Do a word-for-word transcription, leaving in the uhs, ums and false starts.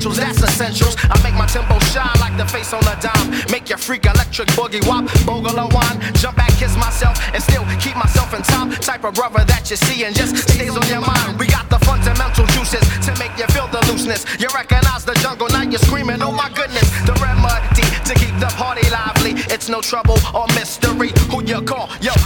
fundamentals, that's essentials. I make my tempo shine like the face on a dime. Make your freak electric boogie wop, bogle a wine. Jump back, kiss myself, and still keep myself in time. Type of brother that you see and just stays on your mind. We got the fundamental juices to make you feel the looseness. You recognize the jungle, now you're screaming, oh my goodness. The remedy to keep the party lively. It's no trouble or mystery who you call. Yo,